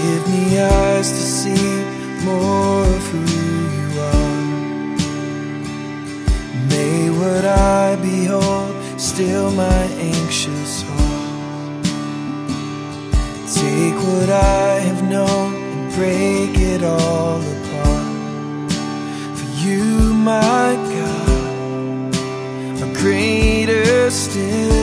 Give me eyes to see more of who you are. May what I behold still my anxious heart. Take what I have known and break it all apart. For you, my God, are greater still.